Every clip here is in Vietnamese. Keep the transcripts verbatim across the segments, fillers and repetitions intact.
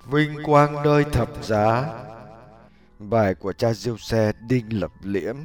Vinh quang nơi thập giá. Bài của cha Giuse Đinh Lập Liễm.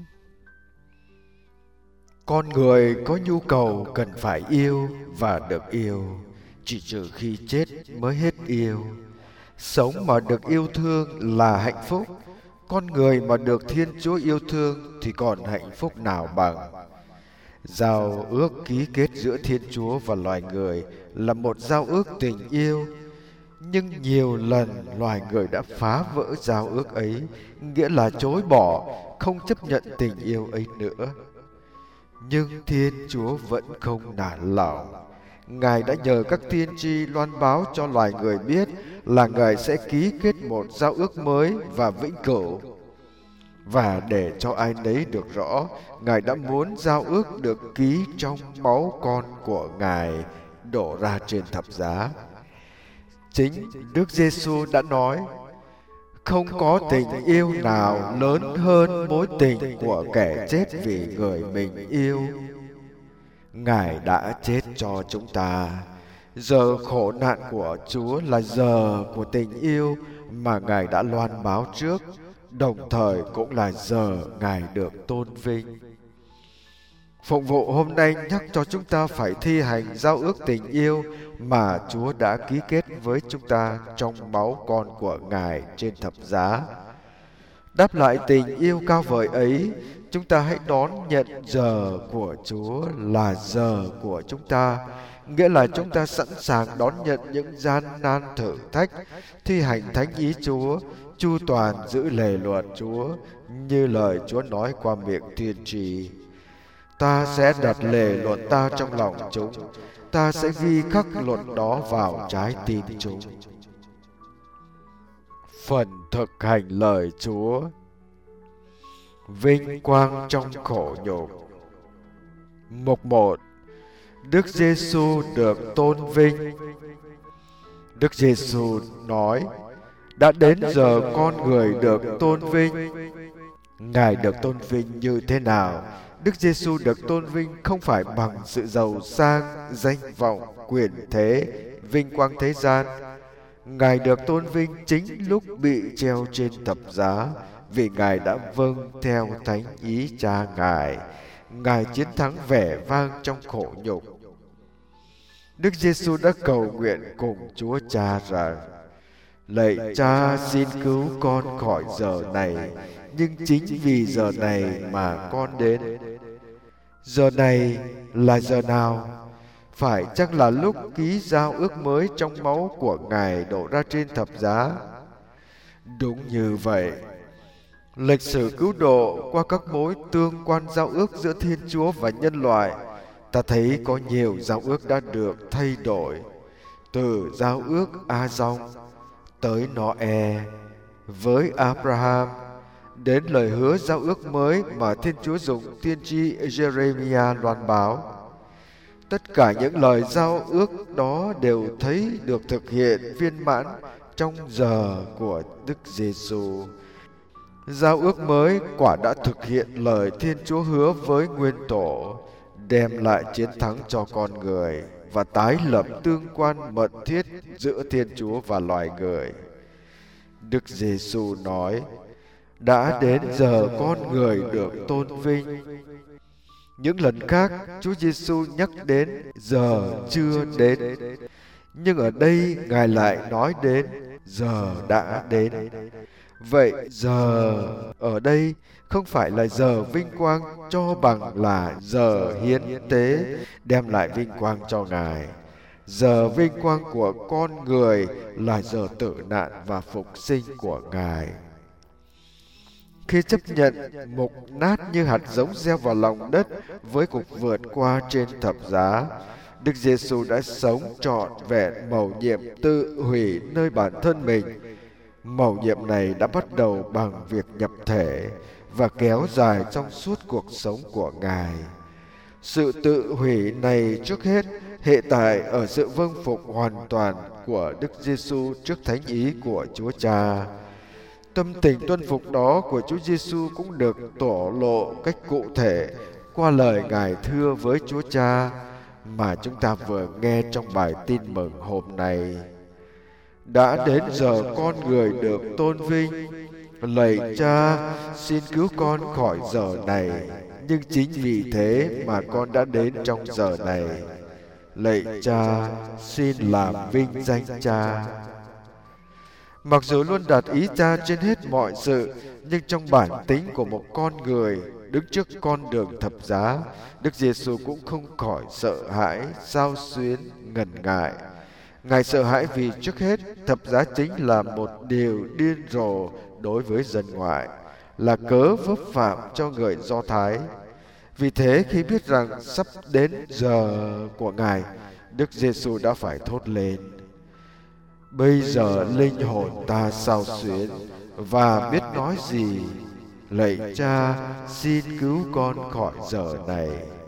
Con người có nhu cầu cần phải yêu và được yêu, chỉ trừ khi chết mới hết yêu. Sống mà được yêu thương là hạnh phúc. Con người mà được Thiên Chúa yêu thương thì còn hạnh phúc nào bằng. Giao ước ký kết giữa Thiên Chúa và loài người là một giao ước tình yêu. Nhưng nhiều lần loài người đã phá vỡ giao ước ấy, nghĩa là chối bỏ, không chấp nhận tình yêu ấy nữa. Nhưng Thiên Chúa vẫn không nản lòng. Ngài đã nhờ các tiên tri loan báo cho loài người biết là Ngài sẽ ký kết một giao ước mới và vĩnh cửu. Và để cho ai nấy được rõ, Ngài đã muốn giao ước được ký trong máu con của Ngài đổ ra trên thập giá. Chính Đức Giêsu đã nói: không có tình yêu nào lớn hơn mối tình của kẻ chết vì người mình yêu. Ngài đã chết cho chúng ta. Giờ khổ nạn của Chúa là giờ của tình yêu mà Ngài đã loan báo trước, đồng thời cũng là giờ Ngài được tôn vinh. Phụng vụ hôm nay nhắc cho chúng ta phải thi hành giao ước tình yêu mà Chúa đã ký kết với chúng ta trong máu con của Ngài trên thập giá. Đáp lại tình yêu cao vời ấy, chúng ta hãy đón nhận giờ của Chúa là giờ của chúng ta, nghĩa là chúng ta sẵn sàng đón nhận những gian nan thử thách, thi hành thánh ý Chúa, chu toàn giữ lề luật Chúa, như lời Chúa nói qua miệng tiên tri: ta sẽ đặt lề luật ta trong lòng chúng, ta sẽ ghi khắc luật đó vào trái tim chúng. Phần thực hành lời Chúa. Vinh quang trong khổ nhục. Mục một. Đức Giêsu được tôn vinh. Đức Giêsu nói: đã đến giờ con người được tôn vinh. Ngài được tôn vinh như thế nào? Đức Giêsu được tôn vinh không phải bằng sự giàu sang, danh vọng, quyền thế, vinh quang thế gian. Ngài được tôn vinh chính lúc bị treo trên thập giá, vì Ngài đã vâng theo thánh ý Cha Ngài. Ngài chiến thắng vẻ vang trong khổ nhục. Đức Giêsu đã cầu nguyện cùng Chúa Cha rằng: lạy Cha, xin cứu con khỏi giờ này, nhưng chính vì giờ này mà con đến. Giờ này là giờ nào? Phải chắc là lúc ký giao ước mới trong máu của Ngài đổ ra trên thập giá. Đúng như vậy. Lịch sử cứu độ qua các mối tương quan giao ước giữa Thiên Chúa và nhân loại, ta thấy có nhiều giao ước đã được thay đổi. Từ giao ước A-dong tới Noe với Abraham, đến lời hứa giao ước mới mà Thiên Chúa dùng tiên tri Jeremiah loan báo. Tất cả những lời giao ước đó đều thấy được thực hiện viên mãn trong giờ của Đức Giêsu. Giao ước mới quả đã thực hiện lời Thiên Chúa hứa với nguyên tổ, đem lại chiến thắng cho con người và tái lập tương quan mật thiết giữa Thiên Chúa và loài người. Đức Giêsu nói: đã đến giờ con người được tôn vinh. Những lần khác, Chúa Giêsu nhắc đến giờ chưa đến, nhưng ở đây Ngài lại nói đến giờ đã đến. Vậy giờ ở đây không phải là giờ vinh quang cho bằng là giờ hiến tế đem lại vinh quang cho Ngài. Giờ vinh quang của con người là giờ tử nạn và phục sinh của Ngài. Khi chấp nhận mục nát như hạt giống gieo vào lòng đất với cuộc vượt qua trên thập giá, Đức Giêsu đã sống trọn vẹn mầu nhiệm tự hủy nơi bản thân mình. Mầu nhiệm này đã bắt đầu bằng việc nhập thể và kéo dài trong suốt cuộc sống của Ngài. Sự tự hủy này trước hết hệ tại ở sự vâng phục hoàn toàn của Đức Giêsu trước thánh ý của Chúa Cha. Tâm tình tuân phục đó của Chúa Giêsu cũng được tổ lộ cách cụ thể qua lời Ngài thưa với Chúa Cha mà chúng ta vừa nghe trong bài tin mừng hôm nay. đã đến giờ con người được tôn vinh. Lạy Cha, xin cứu con khỏi giờ này, nhưng chính vì thế mà con đã đến trong giờ này. Lạy Cha, xin làm vinh danh Cha. Mặc dù luôn đặt ý Cha trên hết mọi sự, nhưng trong bản tính của một con người đứng trước con đường thập giá, Đức Giêsu cũng không khỏi sợ hãi, xao xuyến, ngần ngại. Ngài sợ hãi vì trước hết thập giá chính là một điều điên rồ đối với dân ngoại, là cớ vấp phạm cho người Do Thái. Vì thế khi biết rằng sắp đến giờ của Ngài, Đức Giêsu đã phải thốt lên: bây giờ linh hồn ta xao xuyến và biết nói gì. Lạy Cha, xin cứu con khỏi giờ này.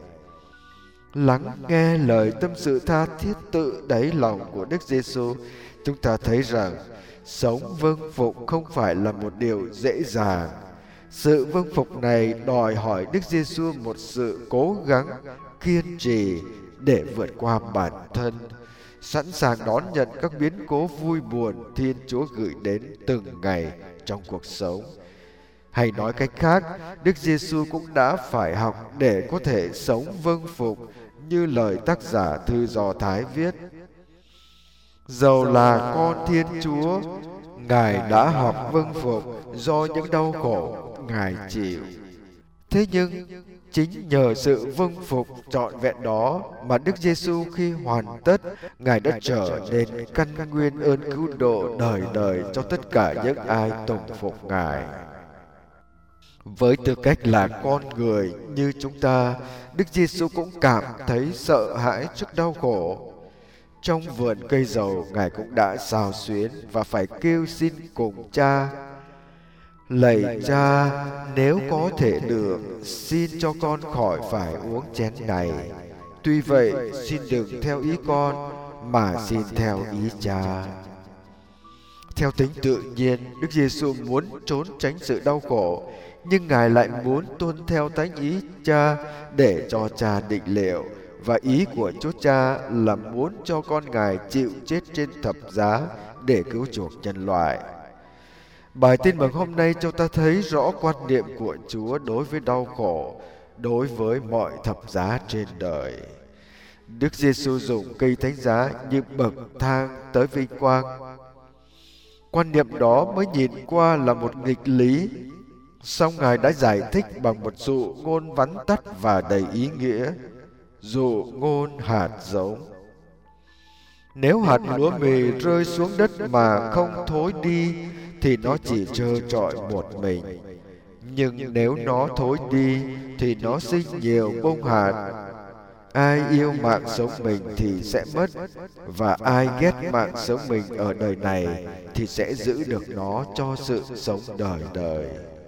Lắng nghe lời tâm sự tha thiết tự đáy lòng của Đức Giêsu, chúng ta thấy rằng sống vâng phục không phải là một điều dễ dàng. Sự vâng phục này đòi hỏi Đức Giêsu một sự cố gắng, kiên trì để vượt qua bản thân, sẵn sàng đón nhận các biến cố vui buồn Thiên Chúa gửi đến từng ngày trong cuộc sống. Hay nói cách khác, Đức Giêsu cũng đã phải học để có thể sống vâng phục như lời tác giả thư Do Thái viết: dầu là con Thiên Chúa, Ngài đã học vâng phục do những đau khổ Ngài chịu. Thế nhưng chính nhờ sự vâng phục trọn vẹn đó mà Đức Giêsu khi hoàn tất, Ngài đã trở nên căn nguyên ơn cứu độ đời đời cho tất cả những ai tùng phục Ngài. Với tư cách là con người như chúng ta, Đức Giêsu cũng cảm thấy sợ hãi trước đau khổ. Trong vườn cây dầu, Ngài cũng đã xao xuyến và phải kêu xin cùng Cha: lạy Cha, nếu có thể được, xin cho con khỏi phải uống chén này. Tuy vậy, xin đừng theo ý con, mà xin theo ý Cha. Theo tính tự nhiên, Đức Giêsu muốn trốn tránh sự đau khổ, nhưng Ngài lại muốn tuân theo thánh ý Cha để cho Cha định liệu. Và ý của Chúa Cha là muốn cho con Ngài chịu chết trên thập giá để cứu chuộc nhân loại. Bài tin mừng hôm nay cho ta thấy rõ quan niệm của Chúa đối với đau khổ, đối với mọi thập giá trên đời. Đức Giêsu dùng cây thánh giá như bậc thang tới vinh quang. Quan niệm đó mới nhìn qua là một nghịch lý, song Ngài đã giải thích bằng một dụ ngôn vắn tắt và đầy ý nghĩa. Dụ ngôn hạt giống. Nếu hạt lúa mì rơi xuống đất mà không thối đi thì nó chỉ trơ trọi một mình. Nhưng nếu nó thối đi thì nó sinh nhiều bông hạt. Ai yêu mạng sống mình thì sẽ mất, và ai ghét mạng sống mình ở đời này thì sẽ giữ được nó cho sự sống đời đời.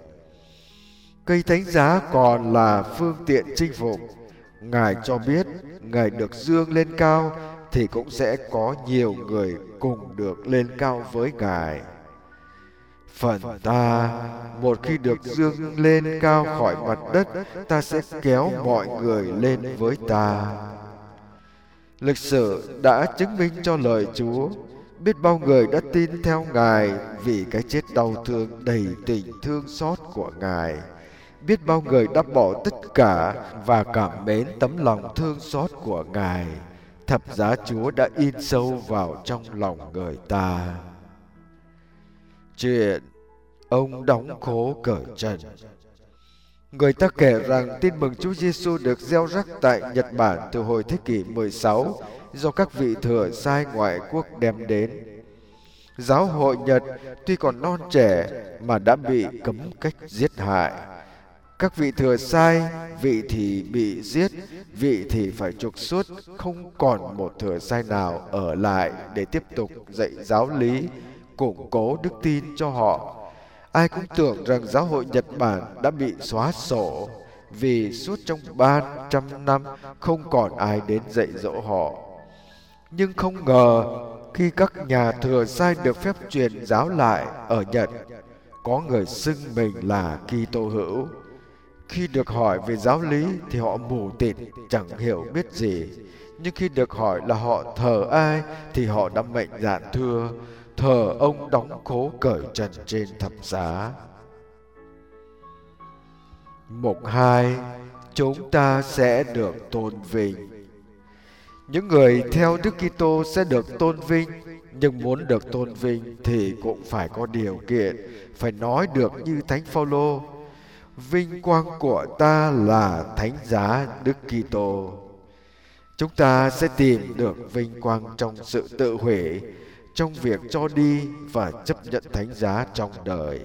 Cây thánh giá còn là phương tiện chinh phục. Ngài cho biết Ngài được dương lên cao thì cũng sẽ có nhiều người cùng được lên cao với Ngài. Phần ta, một khi được dương lên cao khỏi mặt đất, ta sẽ kéo mọi người lên với ta. Lịch sử đã chứng minh cho lời Chúa. Biết bao người đã tin theo Ngài vì cái chết đau thương đầy tình thương xót của Ngài. Biết bao người đã bỏ tất cả và cảm mến tấm lòng thương xót của Ngài. Thập giá Chúa đã in sâu vào trong lòng người ta. Chuyện ông đóng khố cởi trần. Người ta kể rằng tin mừng Chúa Giêsu được gieo rắc tại Nhật Bản từ hồi thế kỷ mười sáu do các vị thừa sai ngoại quốc đem đến. Giáo hội Nhật tuy còn non trẻ mà đã bị cấm cách giết hại. Các vị thừa sai, vị thì bị giết, vị thì phải trục xuất, không còn một thừa sai nào ở lại để tiếp tục dạy giáo lý, củng cố đức tin cho họ. Ai cũng tưởng rằng giáo hội Nhật Bản đã bị xóa sổ, vì suốt trong ba trăm năm không còn ai đến dạy dỗ họ. Nhưng không ngờ, khi các nhà thừa sai được phép truyền giáo lại ở Nhật, có người xưng mình là Kitô hữu. Khi được hỏi về giáo lý thì họ mù tịt, chẳng hiểu biết gì. Nhưng khi được hỏi là họ thờ ai thì họ đã mạnh dạn thưa: thờ ông đóng khố cởi trần trên thập giá. Mục hai, chúng ta sẽ được tôn vinh. Những người theo Đức Kitô sẽ được tôn vinh, nhưng muốn được tôn vinh thì cũng phải có điều kiện, phải nói được như Thánh Phaolô: vinh quang của ta là thánh giá Đức Kitô. Chúng ta sẽ tìm được vinh quang trong sự tự hủy, trong việc cho đi và chấp nhận thánh giá trong đời.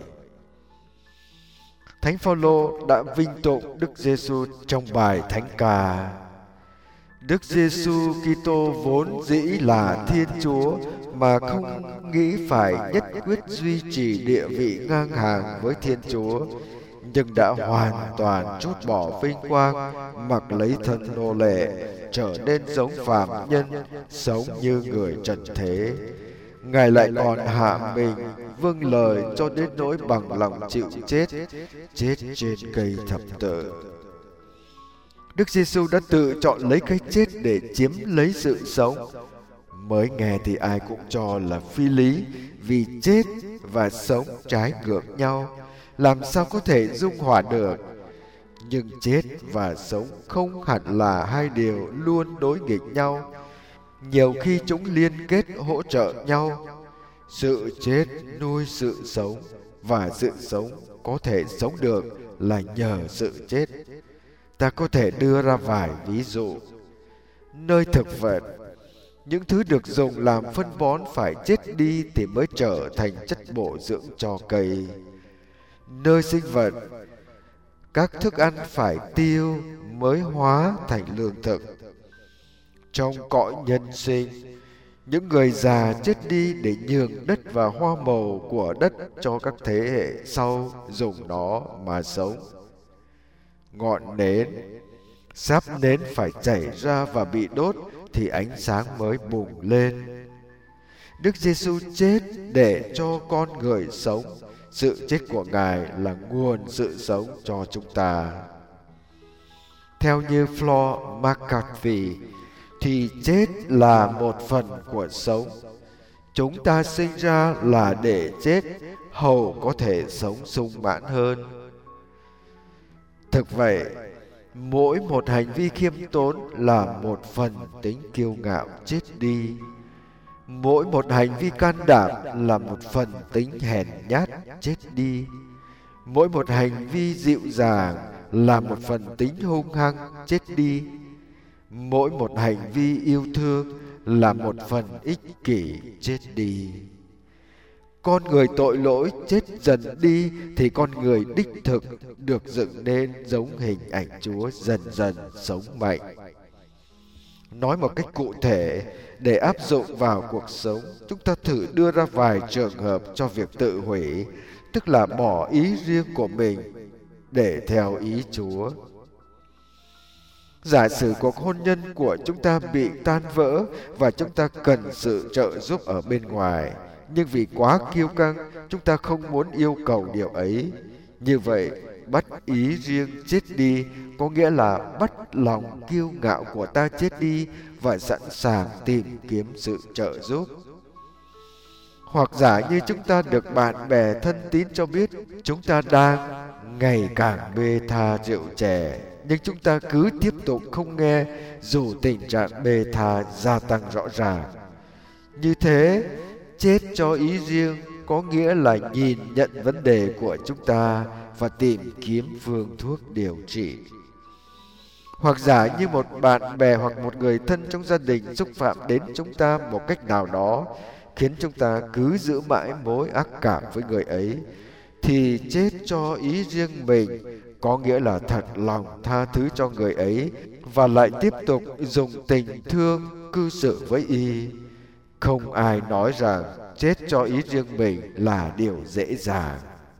Thánh Phaolô đã vinh tụng Đức Giêsu trong bài thánh ca: Đức Giêsu Kitô vốn dĩ là Thiên Chúa mà không nghĩ phải nhất quyết duy trì địa vị ngang hàng với Thiên Chúa, nhưng đã hoàn toàn trút bỏ vinh quang, mặc lấy thân nô lệ, trở nên giống phàm nhân, sống như người trần thế. Ngài lại còn hạ mình, vâng lời cho đến nỗi bằng lòng chịu chết, chết trên cây thập tự. Đức Giêsu đã tự chọn lấy cái chết để chiếm lấy sự sống. Mới nghe thì ai cũng cho là phi lý, vì chết và sống trái ngược nhau, làm sao có thể dung hòa được. Nhưng chết và sống không hẳn là hai điều luôn đối nghịch nhau. Nhiều khi chúng liên kết hỗ trợ nhau. Sự chết nuôi sự sống, và sự sống có thể sống được là nhờ sự chết. Ta có thể đưa ra vài ví dụ. Nơi thực vật, những thứ được dùng làm phân bón phải chết đi thì mới trở thành chất bổ dưỡng cho cây. Nơi sinh vật, các thức ăn phải tiêu mới hóa thành lương thực. Trong cõi nhân sinh, những người già chết đi để nhường đất và hoa màu của đất cho các thế hệ sau dùng nó mà sống. Ngọn nến, sáp nến phải chảy ra và bị đốt thì ánh sáng mới bùng lên. Đức Giêsu chết để cho con người sống. Sự chết của Ngài là nguồn sự sống cho chúng ta. Theo như Flor McCarthy, thì chết là một phần của sống. Chúng ta sinh ra là để chết, hầu có thể sống sung mãn hơn. Thực vậy, mỗi một hành vi khiêm tốn là một phần tính kiêu ngạo chết đi. Mỗi một hành vi can đảm là một phần tính hèn nhát chết đi. Mỗi một hành vi dịu dàng là một phần tính hung hăng chết đi. Mỗi một hành vi yêu thương là một phần ích kỷ chết đi. Con người tội lỗi chết dần đi thì con người đích thực được dựng nên giống hình ảnh Chúa dần dần sống mạnh. Nói một cách cụ thể, để áp dụng vào cuộc sống, chúng ta thử đưa ra vài trường hợp cho việc tự hủy, tức là bỏ ý riêng của mình để theo ý Chúa. Giả sử cuộc hôn nhân của chúng ta bị tan vỡ và chúng ta cần sự trợ giúp ở bên ngoài, nhưng vì quá kiêu căng, chúng ta không muốn yêu cầu điều ấy. Như vậy, bắt ý riêng chết đi có nghĩa là bắt lòng kiêu ngạo của ta chết đi và sẵn sàng tìm kiếm sự trợ giúp. Hoặc giả như chúng ta được bạn bè thân tín cho biết chúng ta đang ngày càng bê tha rượu chè, nhưng chúng ta cứ tiếp tục không nghe dù tình trạng bê tha gia tăng rõ ràng. Như thế, chết cho ý riêng có nghĩa là nhìn nhận vấn đề của chúng ta và tìm kiếm phương thuốc điều trị. Hoặc giả như một bạn bè hoặc một người thân trong gia đình xúc phạm đến chúng ta một cách nào đó, khiến chúng ta cứ giữ mãi mối ác cảm với người ấy, thì chết cho ý riêng mình có nghĩa là thật lòng tha thứ cho người ấy và lại tiếp tục dùng tình thương cư xử với y. Không ai nói rằng chết cho ý riêng mình là điều dễ dàng.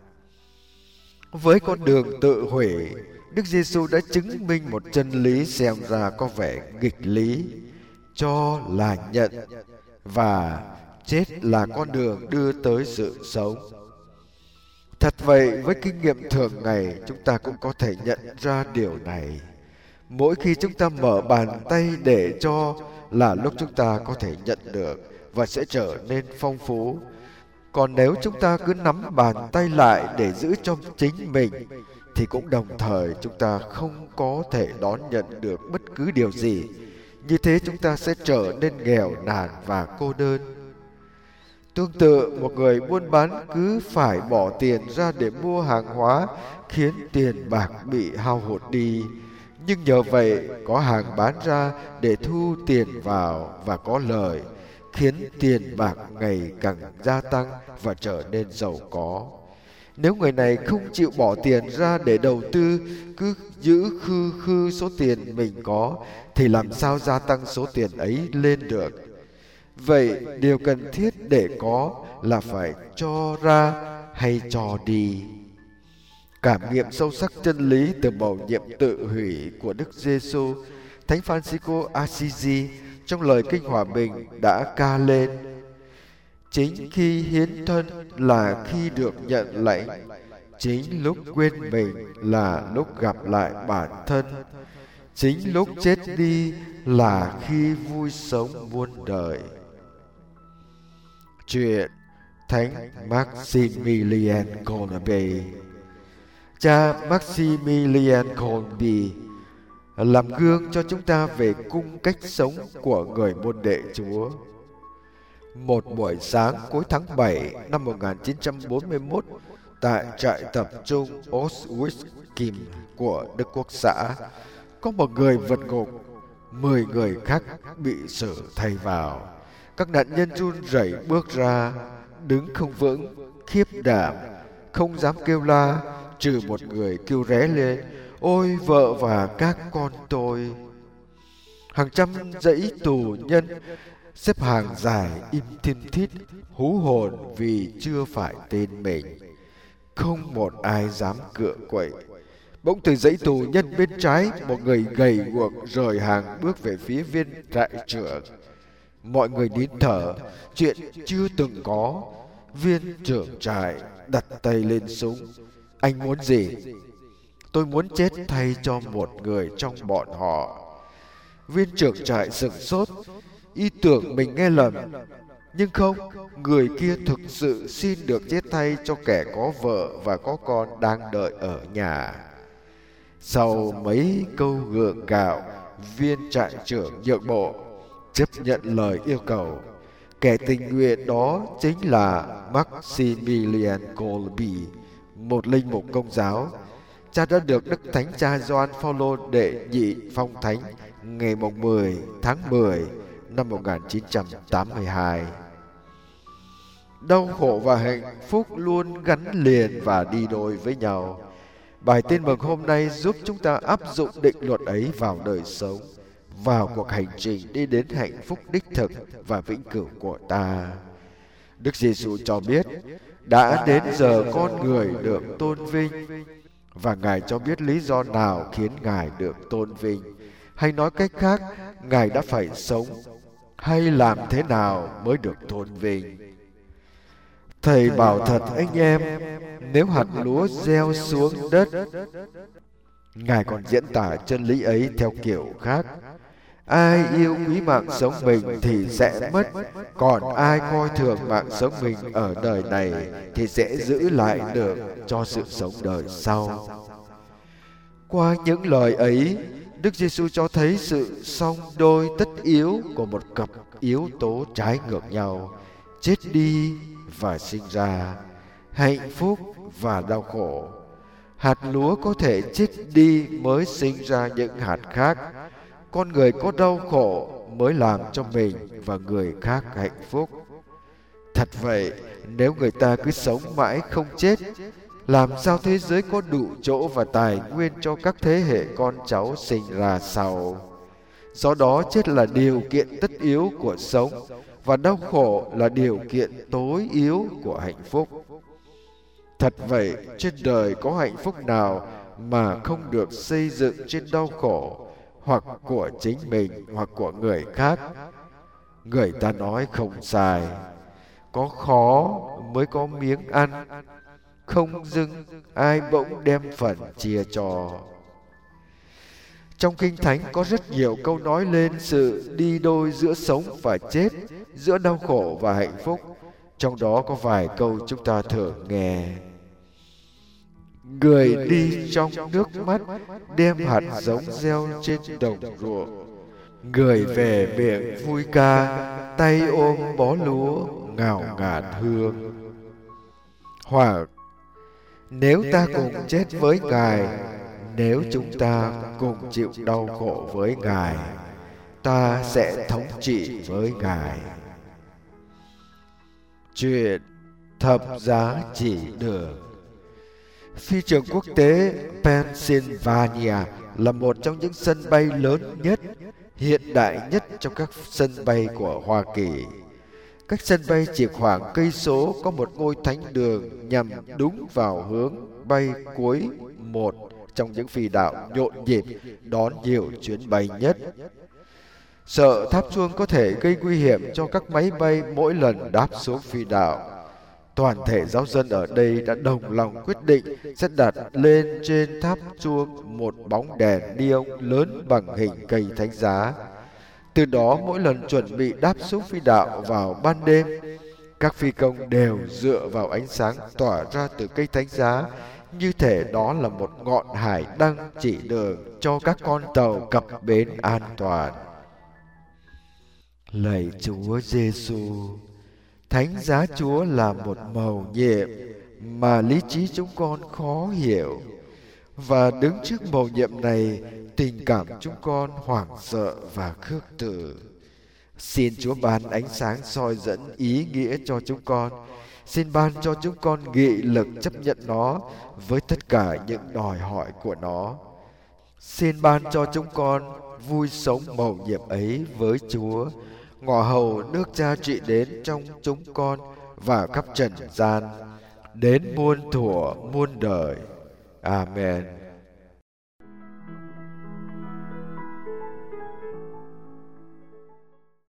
Với con đường tự hủy, Đức Giêsu đã chứng minh một chân lý xem ra có vẻ nghịch lý: cho là nhận, và chết là con đường đưa tới sự sống. Thật vậy, với kinh nghiệm thường ngày, chúng ta cũng có thể nhận ra điều này. Mỗi khi chúng ta mở bàn tay để cho là lúc chúng ta có thể nhận được và sẽ trở nên phong phú. Còn nếu chúng ta cứ nắm bàn tay lại để giữ cho chính mình, thì cũng đồng thời chúng ta không có thể đón nhận được bất cứ điều gì. Như thế chúng ta sẽ trở nên nghèo nàn và cô đơn. Tương tự, một người buôn bán cứ phải bỏ tiền ra để mua hàng hóa, khiến tiền bạc bị hao hụt đi. Nhưng nhờ vậy có hàng bán ra để thu tiền vào và có lời, khiến tiền bạc ngày càng gia tăng và trở nên giàu có. Nếu người này không chịu bỏ tiền ra để đầu tư, cứ giữ khư khư số tiền mình có, thì làm sao gia tăng số tiền ấy lên được? Vậy điều cần thiết để có là phải cho ra hay cho đi. Cảm nghiệm sâu sắc chân lý từ mầu nhiệm tự hủy của Đức Giêsu, Thánh Francisco Assisi trong lời Kinh Hòa Bình đã ca lên: chính khi hiến thân là khi được nhận lãnh, chính lúc quên mình là lúc gặp lại bản thân, chính lúc chết đi là khi vui sống muôn đời. Chuyện Thánh Maximilian Kolbe. Cha Maximilian Kolbe làm gương cho chúng ta về cung cách sống của người môn đệ Chúa. Một buổi sáng cuối tháng bảy năm một nghìn chín trăm bốn mươi mốt, tại trại tập trung Auschwitz-Kim của Đức Quốc xã, có một người vượt ngục, mười người khác bị xử thay vào. Các nạn nhân run rẩy bước ra, đứng không vững, khiếp đảm, không dám kêu la, trừ một người kêu ré lên: ôi vợ và các con tôi! Hàng trăm dãy tù nhân xếp hàng dài im thiên thít, hú hồn vì chưa phải tên mình. Không một ai dám cựa quậy. Bỗng từ dãy tù nhân bên trái, một người gầy guộc rời hàng bước về phía viên trại trưởng. Mọi người nín thở, chuyện chưa từng có. Viên trưởng trại đặt tay lên súng. Anh muốn gì? Tôi muốn chết thay cho một người trong bọn họ. Viên trưởng trại sửng sốt, y tưởng mình nghe lầm. Nhưng không, người kia thực sự xin được chết thay cho kẻ có vợ và có con đang đợi ở nhà. Sau mấy câu gượng gạo, viên trại trưởng nhượng bộ, chấp nhận lời yêu cầu. Kẻ tình nguyện đó chính là Maximilian Kolbe, một linh mục Công giáo. Cha đã được Đức Thánh Cha Gioan Phaolô đệ nhị phong thánh ngày mười tháng mười năm một nghìn chín trăm tám mươi hai. Đau khổ và hạnh phúc luôn gắn liền và đi đôi với nhau. Bài tin mừng hôm nay giúp chúng ta áp dụng định luật ấy vào đời sống, vào cuộc hành trình đi đến hạnh phúc đích thực và vĩnh cửu của ta. Đức Giêsu cho biết đã đến giờ con người được tôn vinh, và Ngài cho biết lý do nào khiến Ngài được tôn vinh. Hay nói cách khác, Ngài đã phải sống hay làm thế nào mới được tôn vinh. Thầy bảo thật anh em, nếu hạt lúa gieo xuống đất, Ngài còn diễn tả chân lý ấy theo kiểu khác: ai yêu quý mạng sống mình thì sẽ mất, còn ai coi thường mạng sống mình ở đời này thì sẽ giữ lại được cho sự sống đời sau. Qua những lời ấy, Đức Giêsu cho thấy sự song đôi tất yếu của một cặp yếu tố trái ngược nhau: chết đi và sinh ra, hạnh phúc và đau khổ. Hạt lúa có thể chết đi mới sinh ra những hạt khác. Con người có đau khổ mới làm cho mình và người khác hạnh phúc. Thật vậy, nếu người ta cứ sống mãi không chết, làm sao thế giới có đủ chỗ và tài nguyên cho các thế hệ con cháu sinh ra sau? Do đó, chết là điều kiện tất yếu của sống, và đau khổ là điều kiện tối yếu của hạnh phúc. Thật vậy, trên đời có hạnh phúc nào mà không được xây dựng trên đau khổ, hoặc của chính mình hoặc của người khác? Người ta nói không sai: có khó mới có miếng ăn, không dưng ai bỗng đem phần chia cho. Trong Kinh Thánh có rất nhiều câu nói lên sự đi đôi giữa sống và chết, giữa đau khổ và hạnh phúc. Trong đó có vài câu chúng ta thường nghe: người đi trong nước mắt, đem hạt giống gieo trên đồng ruộng. Người về miệng vui ca, tay ôm bó lúa ngào ngạt hương. Hoặc nếu ta cùng chết với Ngài, nếu chúng ta cùng chịu đau khổ với Ngài, ta sẽ thống trị với Ngài. Chuyện thập giá chỉ đường. Phi trường quốc tế Pennsylvania là một trong những sân bay lớn nhất, hiện đại nhất trong các sân bay của Hoa Kỳ. Cách sân bay chỉ khoảng cây số có một ngôi thánh đường nhằm đúng vào hướng bay cuối một trong những phi đạo nhộn nhịp đón nhiều chuyến bay nhất. Sợ tháp chuông có thể gây nguy hiểm cho các máy bay mỗi lần đáp xuống phi đạo, toàn thể giáo dân ở đây đã đồng lòng quyết định sẽ đặt lên trên tháp chuông một bóng đèn neon lớn bằng hình cây thánh giá. Từ đó mỗi lần chuẩn bị đáp xuống phi đạo vào ban đêm, các phi công đều dựa vào ánh sáng tỏa ra từ cây thánh giá, như thể đó là một ngọn hải đăng chỉ đường cho các con tàu cập bến an toàn. Lạy Chúa Giêsu, thánh giá Chúa là một mầu nhiệm mà lý trí chúng con khó hiểu, và đứng trước mầu nhiệm này, tình cảm chúng con hoảng sợ và khước từ. Xin Chúa ban ánh sáng soi dẫn ý nghĩa cho chúng con. Xin ban cho chúng con nghị lực chấp nhận nó với tất cả những đòi hỏi của nó. Xin ban cho chúng con vui sống mầu nhiệm ấy với Chúa, ngỏ hầu nước Cha trị đến trong chúng con và khắp trần gian, đến muôn thuở muôn đời. Amen.